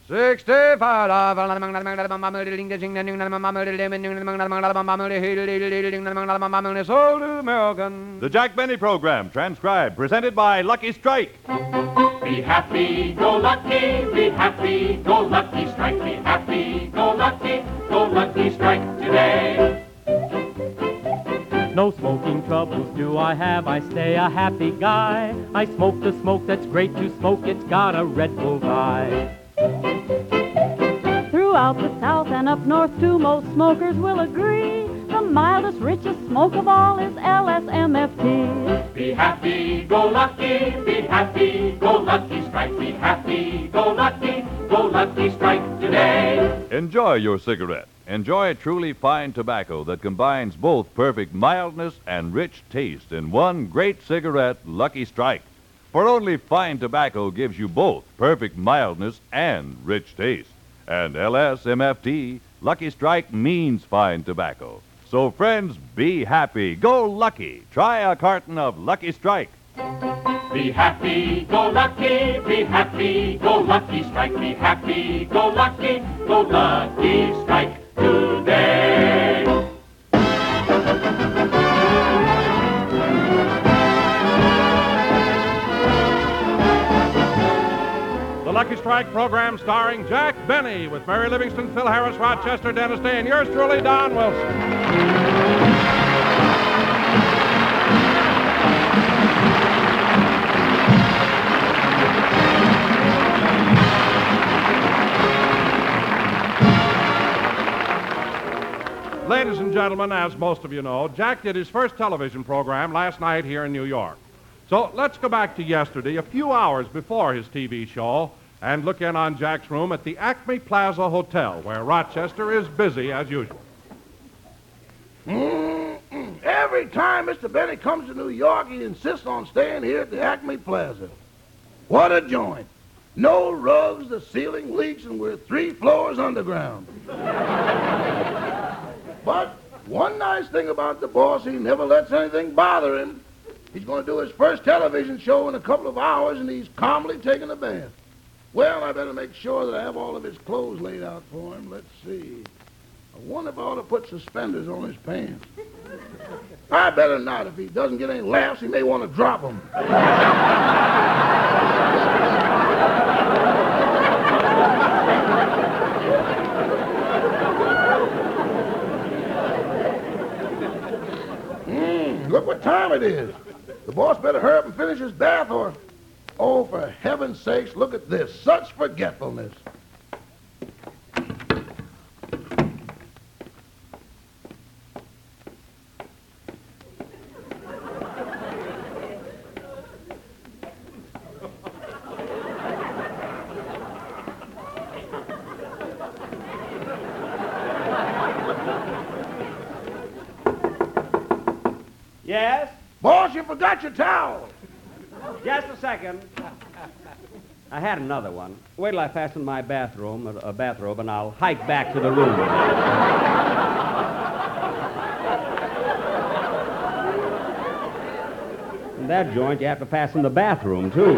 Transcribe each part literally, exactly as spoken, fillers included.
sixty-five. Sold to American. The Jack Benny Program, transcribed, presented by Lucky Strike. Be happy, go lucky, be happy, go lucky strike, be happy, go lucky, go lucky strike today. No smoking troubles do I have, I stay a happy guy. I smoke the smoke that's great to smoke, it's got a Red Bull vibe. Throughout the South and up north too, most smokers will agree the mildest, richest smoke of all is L S M F T. Be happy, go lucky, be happy, go lucky strike, be happy, go lucky, go lucky strike today. Enjoy your cigarette. Enjoy truly fine tobacco that combines both perfect mildness and rich taste in one great cigarette, Lucky Strike. For only fine tobacco gives you both perfect mildness and rich taste. And L S M F T, Lucky Strike means fine tobacco. So, friends, be happy. Go lucky. Try a carton of Lucky Strike. Be happy, go lucky, be happy, go lucky strike, be happy, go lucky, go lucky strike today. The Lucky Strike program starring Jack Benny with Mary Livingston, Phil Harris, Rochester, Dennis Day, and yours truly, Don Wilson. Ladies and gentlemen, as most of you know, Jack did his first television program last night here in New York. So let's go back to yesterday, a few hours before his T V show, and look in on Jack's room at the Acme Plaza Hotel, where Rochester is busy as usual. Mm-mm. Every time Mister Benny comes to New York, he insists on staying here at the Acme Plaza. What a joint. No rugs, the ceiling leaks, and we're three floors underground. But one nice thing about the boss, he never lets anything bother him. He's going to do his first television show in a couple of hours, and he's calmly taking a bath. Well, I better make sure that I have all of his clothes laid out for him. Let's see. I wonder if I ought to put suspenders on his pants. I better not. If he doesn't get any laughs, he may want to drop them. Look what time it is. The boss better hurry up and finish his bath or... Oh, for heaven's sakes, look at this. Such forgetfulness. Yes? Boss, you forgot your towel. Just a second. I had another one. Wait till I fasten my bathroom, a, a bathrobe, and I'll hike back to the room. In that joint, you have to fasten the bathroom, too.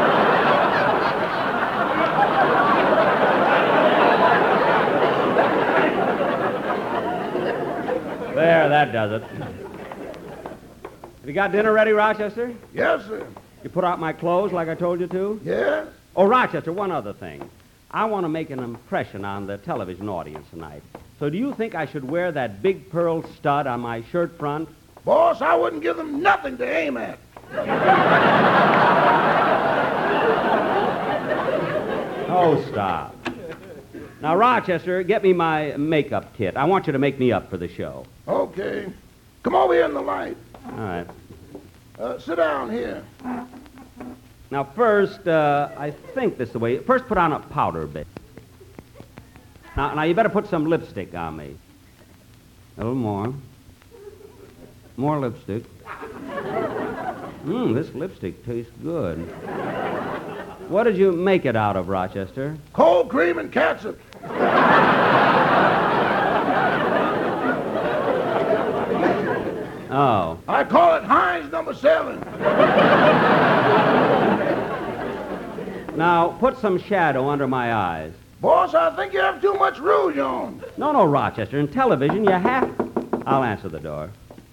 There, that does it. Have you got dinner ready, Rochester? Yes, sir. You put out my clothes like I told you to? Yes? Oh, Rochester, one other thing. I want to make an impression on the television audience tonight. So do you think I should wear that big pearl stud on my shirt front? Boss, I wouldn't give them nothing to aim at. Oh, stop. Now, Rochester, get me my makeup kit. I want you to make me up for the show. Okay. Come over here in the light. All right. Uh, sit down here. Now, first, uh, I think this is the way. First, put on a powder bit. Now, now, you better put some lipstick on me. A little more. More lipstick. Mmm, this lipstick tastes good. What did you make it out of, Rochester? Cold cream and catsup. Oh. I call it Heinz number seven. Now, put some shadow under my eyes. Boss, I think you have too much rouge on. No, no, Rochester. In television, you have... I'll answer the door.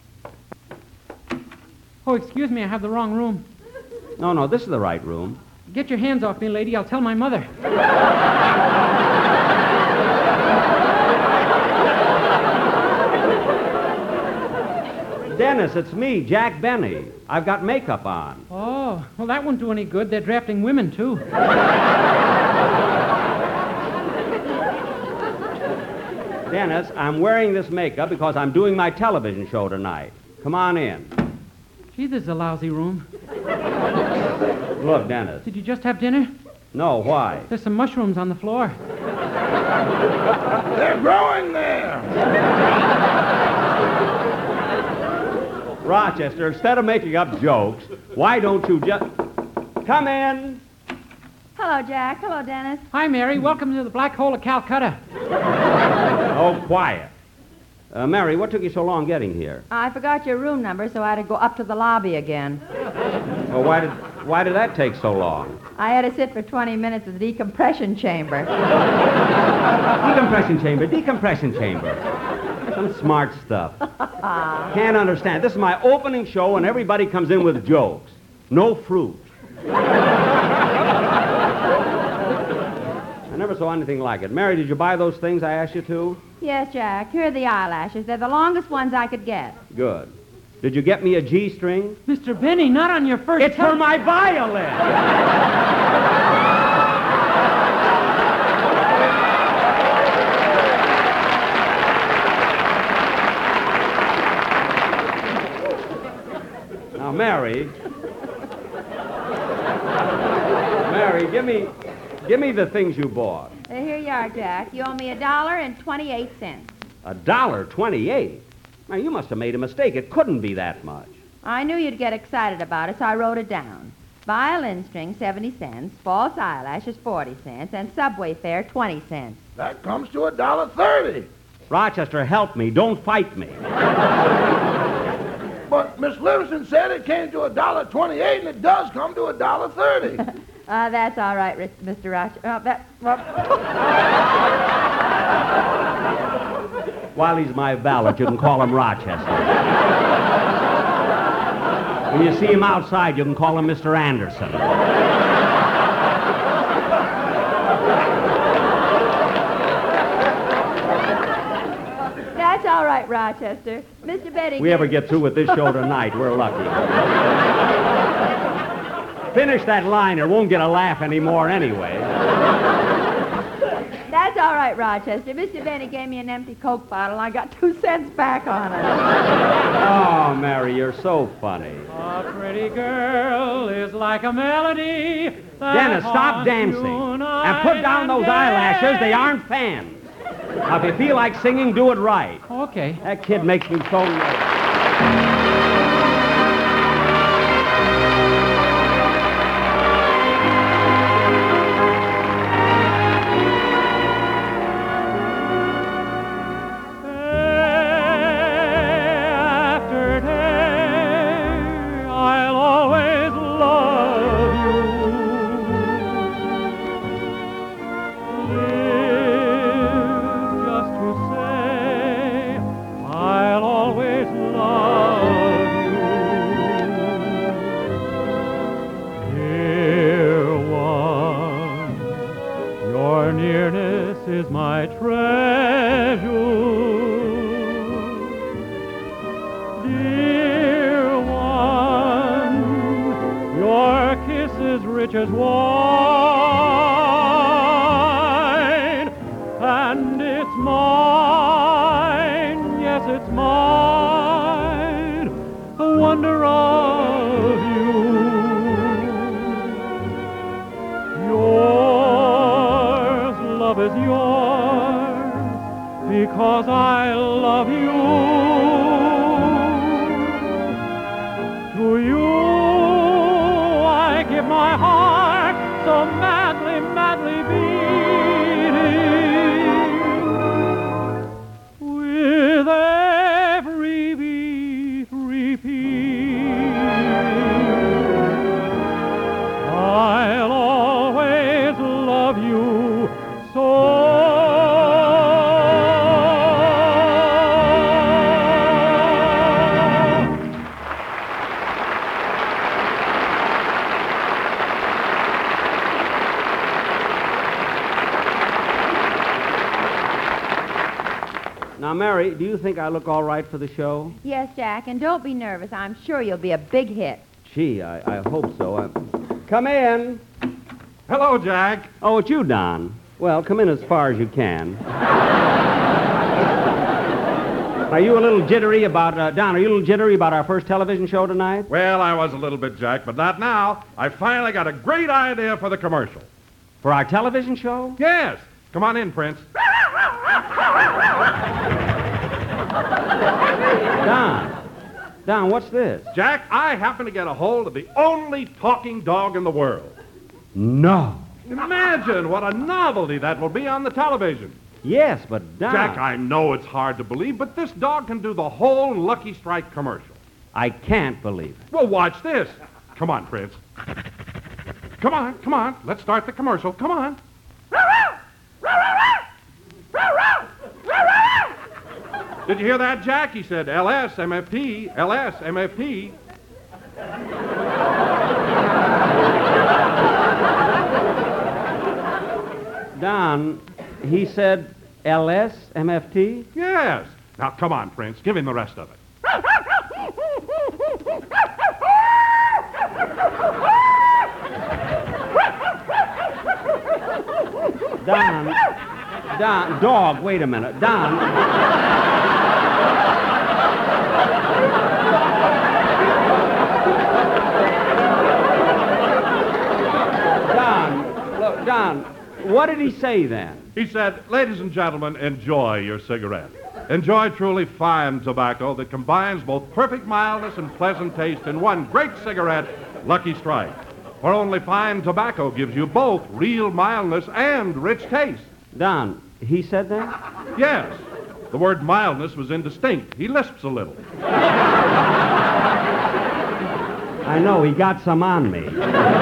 Oh, excuse me, I have the wrong room. No, no, this is the right room. Get your hands off me, lady. I'll tell my mother. Dennis, it's me, Jack Benny. I've got makeup on. Oh, well, that won't do any good. They're drafting women, too. Dennis, I'm wearing this makeup because I'm doing my television show tonight. Come on in. Gee, this is a lousy room. Look, Dennis. Did you just have dinner? No, why? There's some mushrooms on the floor. They're growing there. Rochester, instead of making up jokes, why don't you just... Come in. Hello, Jack. Hello, Dennis. Hi, Mary. Welcome to the Black Hole of Calcutta. Oh, quiet. Uh, Mary, what took you so long getting here? I forgot your room number, so I had to go up to the lobby again. Well, why did why did that take so long? I had to sit for twenty minutes in the decompression chamber. Decompression chamber, decompression chamber. Some smart stuff. Can't understand. This is my opening show, and everybody comes in with jokes. No fruit. I never saw anything like it. Mary, did you buy those things I asked you to? Yes, Jack. Here are the eyelashes. They're the longest ones I could get. Good. Did you get me a G-string? Mister Benny, not on your first... It's for my violin! Now, Mary... Mary, give me... Give me the things you bought. Uh, here you are, Jack. You owe me a dollar and twenty-eight cents. A dollar twenty-eight? Now, you must have made a mistake. It couldn't be that much. I knew you'd get excited about it, so I wrote it down. Violin string, seventy cents. False eyelashes, forty cents. And subway fare, twenty cents. That comes to a dollar thirty. Rochester, help me. Don't fight me. But Miss Livingston said it came to a dollar twenty-eight, and it does come to a dollar thirty. Uh, that's all right, Ri- Mister Rochester. Uh, that, well... While he's my valet, you can call him Rochester. When you see him outside, you can call him Mister Anderson. That's all right, Rochester. Mister Betty... If we ever get through with this show tonight, we're lucky. Finish that line, or won't get a laugh anymore anyway. That's all right, Rochester. Mister Benny gave me an empty Coke bottle. I got two cents back on it. Oh, Mary, you're so funny. A pretty girl is like a melody. Dennis, stop dancing. And put down those eyelashes. They aren't fans. Now, if you feel like singing, do it right. Okay. That kid makes me so nervous. Rich as wine, and it's mine, yes, it's mine, the wonder of you. Yours, love is yours, because I love you. To you my heart so madly, madly beating, with every beat repeating, I'll always love you Now, Mary, do you think I look all right for the show? Yes, Jack, and don't be nervous. I'm sure you'll be a big hit. Gee, I, I hope so. I... Come in. Hello, Jack. Oh, it's you, Don. Well, come in as far as you can. Are you a little jittery about, uh, Don, are you a little jittery about our first television show tonight? Well, I was a little bit, Jack, but not now. I finally got a great idea for the commercial. For our television show? Yes. Come on in, Prince. Don. Don, what's this? Jack, I happen to get a hold of the only talking dog in the world. No. Imagine what a novelty that will be on the television. Yes, but Don... Jack, I know it's hard to believe, but this dog can do the whole Lucky Strike commercial. I can't believe it. Well, watch this. Come on, Prince. Come on, come on. Let's start the commercial. Come on. Did you hear that, Jack? He said L S M F T, L S M F T. Don, he said L S M F T? Yes. Now, come on, Prince. Give him the rest of it. Don, Don, dog, wait a minute. Don. Don, look, Don, what did he say then? He said, ladies and gentlemen, enjoy your cigarette. Enjoy truly fine tobacco that combines both perfect mildness and pleasant taste in one great cigarette, Lucky Strike. For only fine tobacco gives you both real mildness and rich taste. Don, he said that? Yes. The word mildness was indistinct. He lisps a little. I know, he got some on me.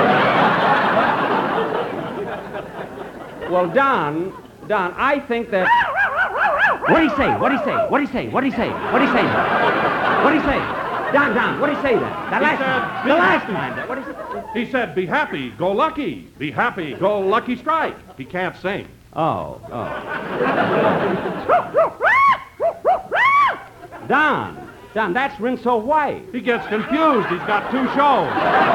Well, Don, Don, I think that... What'd he say? What'd he say? What'd he say? What'd he say? What'd he say? What'd he say? Don, Don, what'd he say then? That He last said, time. "Be The last happy." time. What'd he say? He said, be happy, go lucky. Be happy, go Lucky Strike. He can't sing. Oh, oh. Don, Don, that's Rinso White. He gets confused. He's got two shows.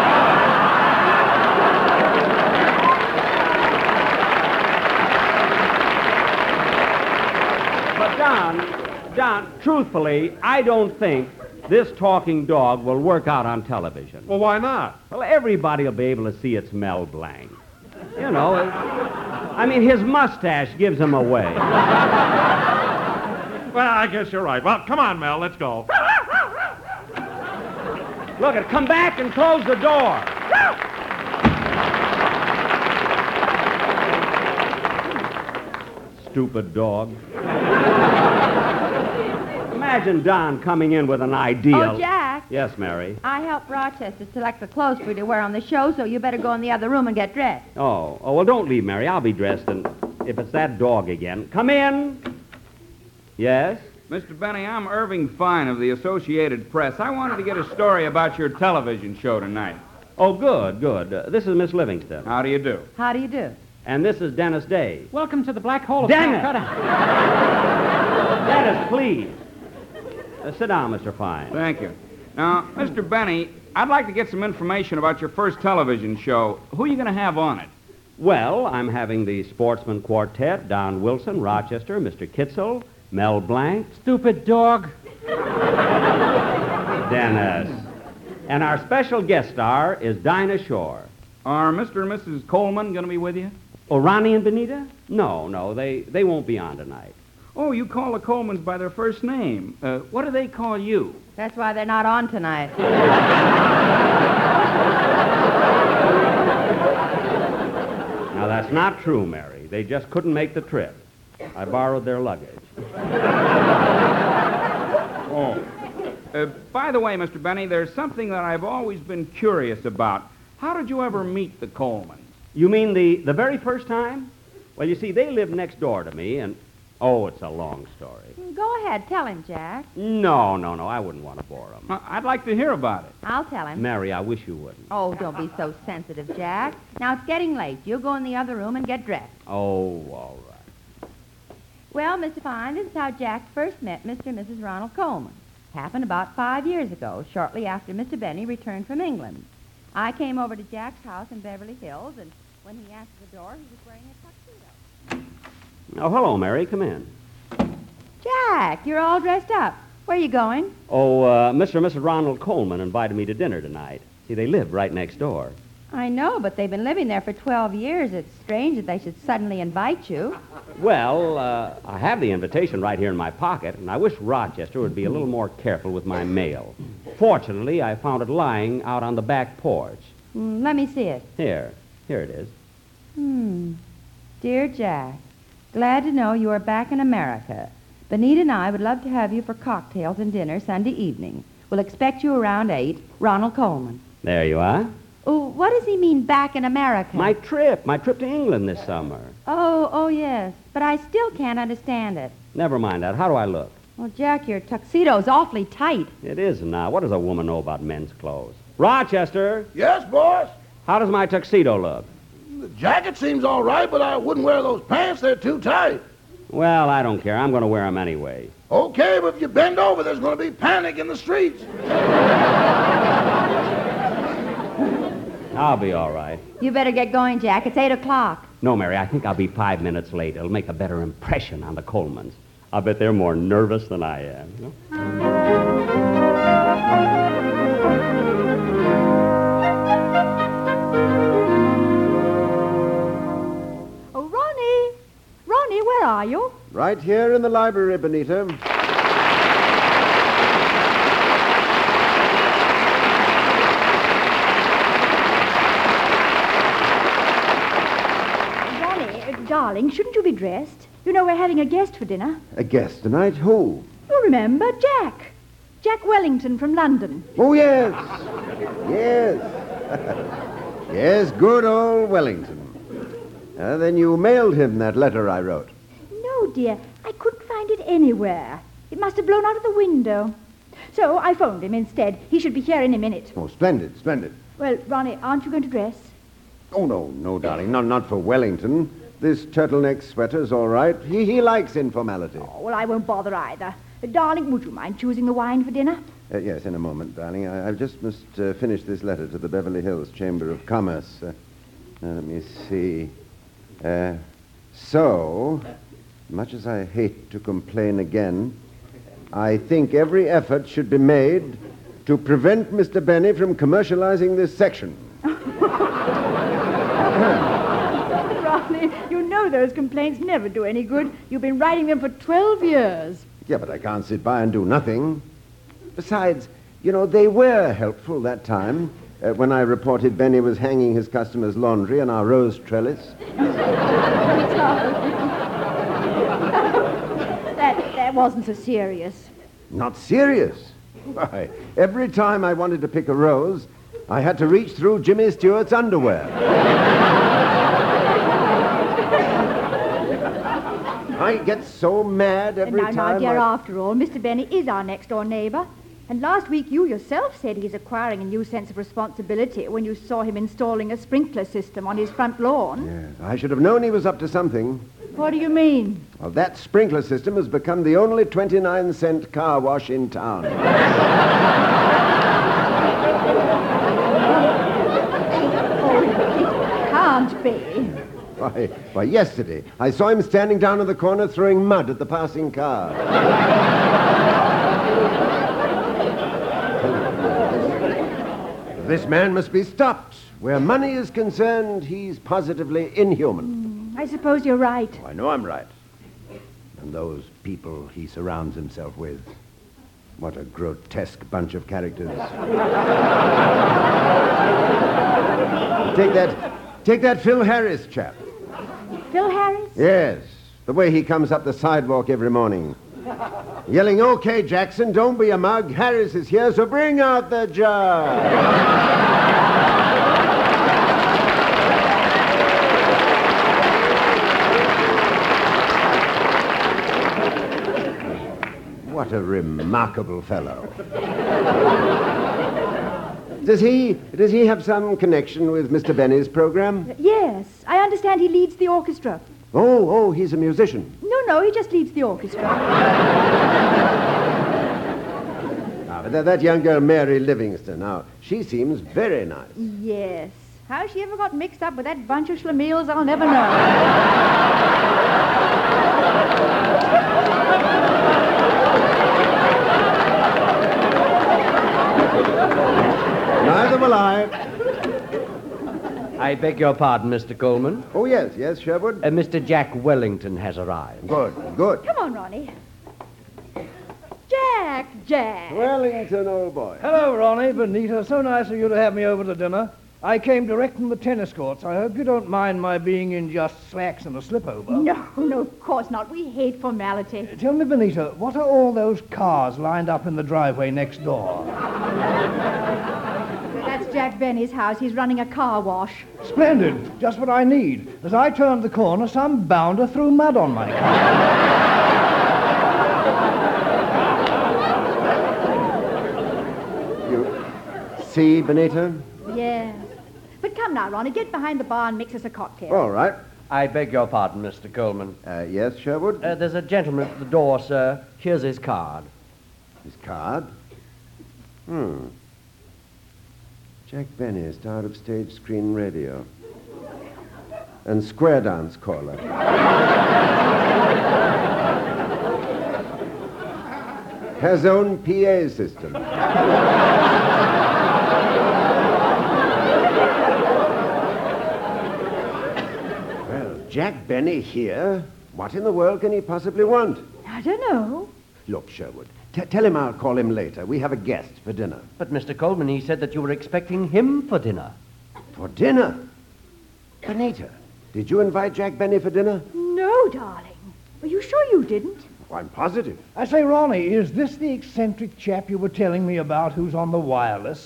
But Don, Don, truthfully, I don't think this talking dog will work out on television. Well, why not? Well, everybody will be able to see it's Mel Blanc. You know, it, I mean, his mustache gives him away. Well, I guess you're right. Well, come on, Mel, let's go. Look, it, come back and close the door. Stupid dog. Imagine Don coming in with an idea. Oh, Jack. Yes, Mary. I helped Rochester select the clothes for you to wear on the show, so you better go in the other room and get dressed. Oh, oh, well, don't leave, Mary. I'll be dressed, and if it's that dog again. Come in. Yes? Mister Benny, I'm Irving Fine of the Associated Press. I wanted to get a story about your television show tonight. Oh, good, good. Uh, this is Miss Livingston. How do you do? How do you do? And this is Dennis Day. Welcome to the black hole of Dennis! Calcutta. Dennis, please. Uh, sit down, Mister Fine. Thank you. Now, Mister Benny, I'd like to get some information about your first television show. Who are you going to have on it? Well, I'm having the Sportsman Quartet, Don Wilson, Rochester, Mister Kitzel, Mel Blanc, Stupid dog. Dennis. And our special guest star is Dinah Shore. Are Mister and Missus Coleman going to be with you? Oh, Ronnie and Benita? No, no, they, they won't be on tonight. Oh, you call the Colemans by their first name. Uh, what do they call you? That's why they're not on tonight. Now, that's not true, Mary. They just couldn't make the trip. I borrowed their luggage. Oh. Uh, by the way, Mister Benny, there's something that I've always been curious about. How did you ever meet the Colemans? You mean the, the very first time? Well, you see, they live next door to me, and... Oh, it's a long story. Go ahead, tell him, Jack. No, no, no, I wouldn't want to bore him. Uh, I'd like to hear about it. I'll tell him. Mary, I wish you wouldn't. Oh, don't be so sensitive, Jack. Now, it's getting late. You'll go in the other room and get dressed. Oh, all right. Well, Mister Fine, this is how Jack first met Mister and Missus Ronald Coleman. Happened about five years ago, shortly after Mister Benny returned from England. I came over to Jack's house in Beverly Hills, and when he answered the door, he was wearing a tuxedo. Oh, hello, Mary. Come in. Jack, you're all dressed up. Where are you going? Oh, uh, Mister and Missus Ronald Coleman invited me to dinner tonight. See, they live right next door. I know, but they've been living there for twelve years. It's strange that they should suddenly invite you. Well, uh, I have the invitation right here in my pocket, and I wish Rochester would be a little more careful with my mail. Fortunately, I found it lying out on the back porch. Mm, let me see it. Here. Here it is. Hmm. Dear Jack, glad to know you are back in America. Benita and I would love to have you for cocktails and dinner Sunday evening. We'll expect you around eight. Ronald Coleman. There you are. Oh, what does he mean, back in America? My trip. My trip to England this summer. Oh, oh, yes. But I still can't understand it. Never mind that. How do I look? Well, Jack, your tuxedo's awfully tight. It is now. What does a woman know about men's clothes? Rochester, Yes, boss? how does my tuxedo look? The jacket seems all right, but I wouldn't wear those pants. They're too tight. Well, I don't care. I'm going to wear them anyway. Okay, but if you bend over, there's going to be panic in the streets. I'll be all right. You better get going, Jack. It's eight o'clock. No, Mary, I think I'll be five minutes late. It'll make a better impression on the Colemans. I bet they're more nervous than I am. You know? Oh, Ronnie! Ronnie, where are you? Right here in the library, Benita. Ronnie, uh, darling, shouldn't you be dressed? You know we're having a guest for dinner. A guest tonight? Who? You remember, Jack. Jack Wellington from London. Oh, yes. Yes. Yes, good old Wellington. Uh, then you mailed him that letter I wrote. No, dear. I couldn't find it anywhere. It must have blown out of the window. So I phoned him instead. He should be here any minute. Oh, splendid, splendid. Well, Ronnie, aren't you going to dress? Oh, no, no, darling. Not, not for Wellington. This turtleneck sweater's all right. He, he likes informality. Oh, well, I won't bother either. Uh, darling, would you mind choosing the wine for dinner? Uh, yes, in a moment, darling. I, I just must uh, finish this letter to the Beverly Hills Chamber of Commerce. Uh, uh, let me see. Uh, so, much as I hate to complain again, I think every effort should be made to prevent Mister Benny from commercializing this section. Ronnie, you know those complaints never do any good. You've been writing them for twelve years. Yeah, but I can't sit by and do nothing. Besides, you know, they were helpful that time uh, when I reported Benny was hanging his customers' laundry on our rose trellis. that, that wasn't so serious. Not serious. Why, every time I wanted to pick a rose, I had to reach through Jimmy Stewart's underwear. I get so mad every now, time now, dear, I... after all, Mister Benny is our next-door neighbor. And last week you yourself said he's acquiring a new sense of responsibility when you saw him installing a sprinkler system on his front lawn. Yes, I should have known he was up to something. What do you mean? Well, that sprinkler system has become the only twenty-nine cent car wash in town. Oh, it can't be. Why, why, yesterday, I saw him standing down in the corner throwing mud at the passing car. This man must be stopped. Where money is concerned, he's positively inhuman. Mm, I suppose you're right. Oh, I know I'm right. And those people he surrounds himself with. What a grotesque bunch of characters. Take that, take that Phil Harris chap. Phil Harris? Yes, the way he comes up the sidewalk every morning. Yelling, "Okay, Jackson, don't be a mug. Harris is here, so bring out the jug." What a remarkable fellow. Does he, does he have some connection with Mister Benny's program? Yes, I understand he leads the orchestra. Oh, oh, he's a musician. No, no, he just leads the orchestra. Ah, but that, that young girl, Mary Livingston, now, she seems very nice. Yes. How she ever got mixed up with that bunch of schlemiels, I'll never know. Neither will I. I beg your pardon, Mister Coleman. Oh, yes, yes, Sherwood. Uh, Mister Jack Wellington has arrived. Good, good. Come on, Ronnie. Jack, Jack. Wellington, old boy. Hello, Ronnie, Benita. So nice of you to have me over to dinner. I came direct from the tennis courts. I hope you don't mind my being in just slacks and a slip-over. No, no, of course not. We hate formality. Tell me, Benita, what are all those cars lined up in the driveway next door? That's Jack Benny's house. He's running a car wash. Splendid. Just what I need. As I turned the corner, some bounder threw mud on my car. You see, Benita? Yes. But come now, Ronnie, get behind the bar and mix us a cocktail. All right. I beg your pardon, Mister Coleman. Uh, yes, Sherwood? Uh, there's a gentleman at the door, sir. Here's his card. His card? Hmm. Jack Benny, star of stage, screen, radio. And square dance caller. Has own P A system. Well, Jack Benny here? What in the world can he possibly want? I don't know. Look, Sherwood, t- tell him I'll call him later. We have a guest for dinner. But, Mister Coleman, he said that you were expecting him for dinner. For dinner? Benita, did you invite Jack Benny for dinner? No, darling. Are you sure you didn't? Oh, I'm positive. I say, Ronnie, is this the eccentric chap you were telling me about who's on the wireless?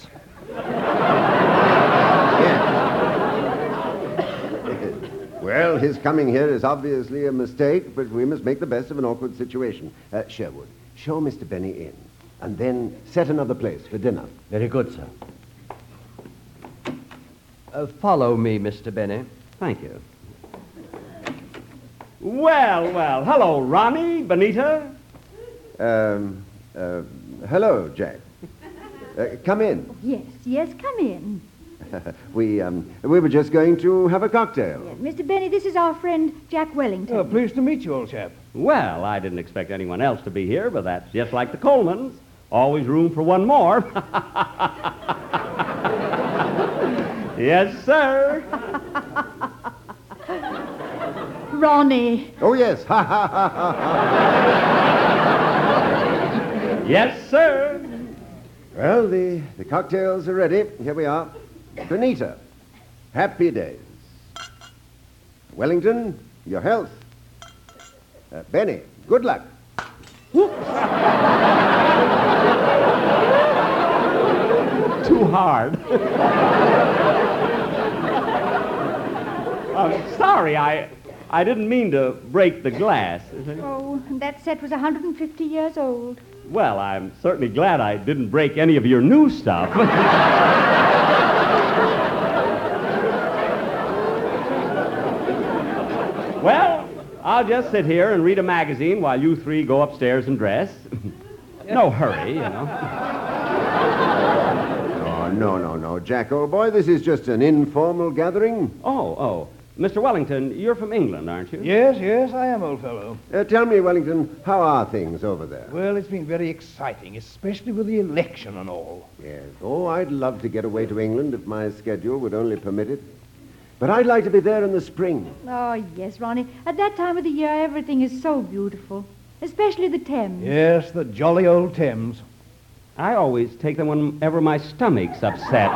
Well, his coming here is obviously a mistake, but we must make the best of an awkward situation. Uh, Sherwood, show Mister Benny in, and then set another place for dinner. Very good, sir. Uh, follow me, Mister Benny. Thank you. Well, well, hello, Ronnie, Benita. Um, uh, hello, Jack. Uh, come in. Yes, yes, come in. we, um, we were just going to have a cocktail. Yes, Mister Benny, this is our friend Jack Wellington. Oh, pleased to meet you, old chap. Well, I didn't expect anyone else to be here, but that's just like the Colemans. Always room for one more. Yes, sir. Ronnie. Oh, yes. Ha, ha, ha, ha, ha. Yes, sir. Well, the, the cocktails are ready. Here we are. Benita, happy days. Wellington, your health. Uh, Benny, good luck. Too hard. I'm sorry, I, I didn't mean to break the glass. Oh, that set was one hundred fifty years old. Well, I'm certainly glad I didn't break any of your new stuff. Well, I'll just sit here and read a magazine while you three go upstairs and dress. No hurry, you know. Oh, no, no, no, Jack, old boy. This is just an informal gathering. Oh, oh. Mister Wellington, you're from England, aren't you? Yes, yes, I am, old fellow. Uh, tell me, Wellington, how are things over there? Well, it's been very exciting, especially with the election and all. Yes. Oh, I'd love to get away to England if my schedule would only permit it. But I'd like to be there in the spring. Oh, yes, Ronnie. At that time of the year, everything is so beautiful, especially the Thames. Yes, the jolly old Thames. I always take them whenever my stomach's upset.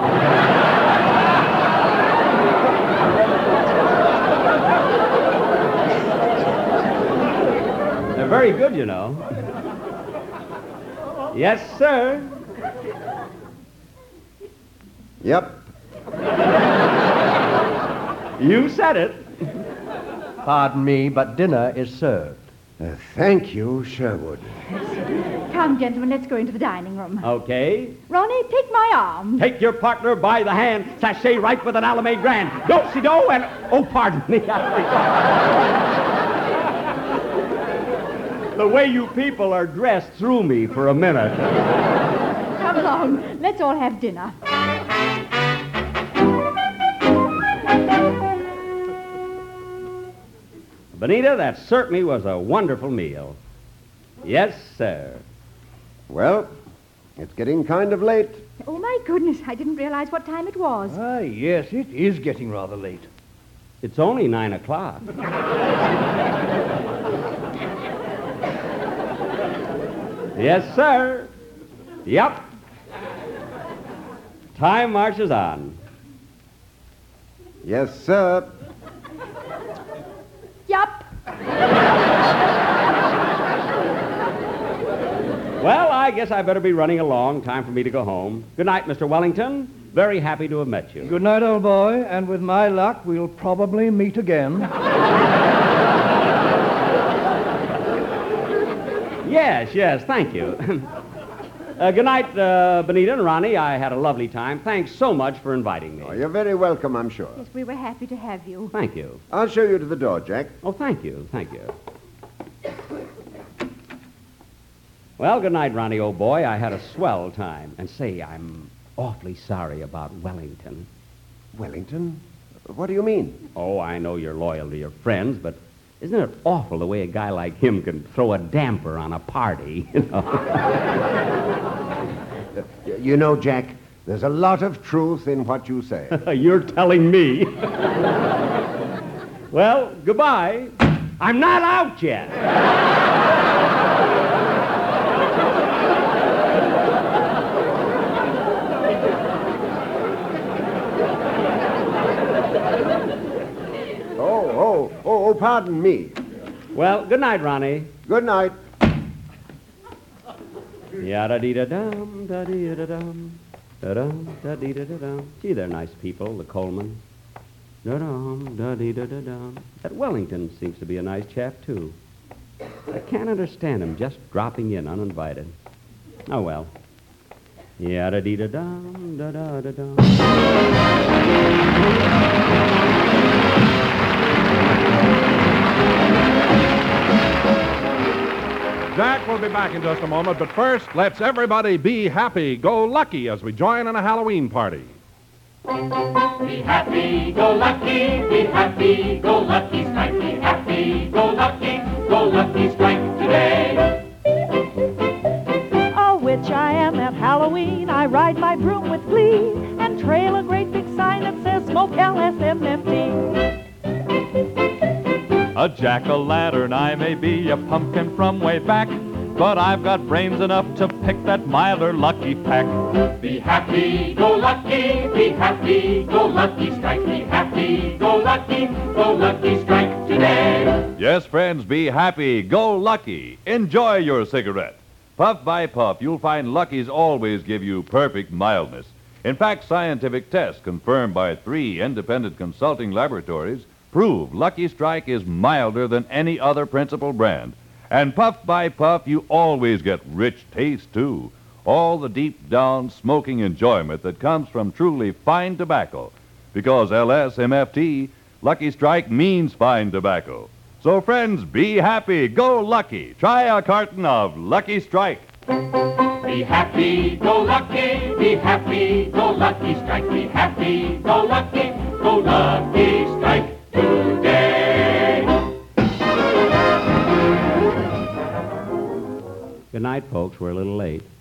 They're very good, you know. Yes, sir. Yep. You said it. Pardon me, but dinner is served. Uh, thank you, Sherwood. Come, gentlemen, let's go into the dining room. Okay. Ronnie, take my arm. Take your partner by the hand, sashay right with an Alameda Grand. Do-si-do and... Oh, pardon me. The way you people are dressed threw me for a minute. Come along. Let's all have dinner. Benita, that certainly was a wonderful meal. Yes, sir. Well, it's getting kind of late. Oh, my goodness, I didn't realize what time it was. Ah, yes, it is getting rather late. It's only nine o'clock. Yes, sir. Yep. Time marches on. Yes, sir. Yup. Well, I guess I better be running along. Time for me to go home. Good night, Mister Wellington. Very happy to have met you. Good night, old boy, and with my luck, we'll probably meet again. Yes, yes, thank you. uh, good night, uh, Benita and Ronnie. I had a lovely time. Thanks so much for inviting me. Oh, you're very welcome, I'm sure. Yes, we were happy to have you. Thank you. I'll show you to the door, Jack. Oh, thank you, thank you. Well, good night, Ronnie, old boy. I had a swell time. And say, I'm awfully sorry about Wellington. Wellington? What do you mean? Oh, I know you're loyal to your friends, but isn't it awful the way a guy like him can throw a damper on a party? You know? uh, you know, Jack, there's a lot of truth in what you say. You're telling me. Well, goodbye. I'm not out yet. Oh, oh, oh, pardon me. Well, good night, Ronnie. Good night. Yada-dee-da-dum, da-dee-da-dum, da-dum, da-dee-da-da-dum. Gee, they're nice people, the Coleman. Da-dum, da-dee-da-da-dum. That Wellington seems to be a nice chap, too. I can't understand him just dropping in uninvited. Oh, well. Yada-dee-da-dum, da-da-da-dum. Jack will be back in just a moment, but first, let's everybody be happy, go lucky as we join in a Halloween party. Be happy, go lucky, be happy, go lucky strike, be happy, go lucky, go lucky strike today. A witch I am at Halloween, I ride my broom with glee and trail a great big sign that says Smoke L S M F T. A jack-o'-lantern I may be, a pumpkin from way back, but I've got brains enough to pick that milder lucky pack. Be happy, go lucky, be happy, go lucky strike, be happy, go lucky, go lucky strike today. Yes, friends, be happy, go lucky. Enjoy your cigarette. Puff by puff, you'll find Lucky's always give you perfect mildness. In fact, scientific tests confirmed by three independent consulting laboratories prove Lucky Strike is milder than any other principal brand. And puff by puff, you always get rich taste, too. All the deep down smoking enjoyment that comes from truly fine tobacco. Because L S M F T, Lucky Strike means fine tobacco. So, friends, be happy, go lucky. Try a carton of Lucky Strike. Be happy, go lucky, be happy, go lucky strike, be happy, go lucky, go lucky strike today. Good night, folks. We're a little late.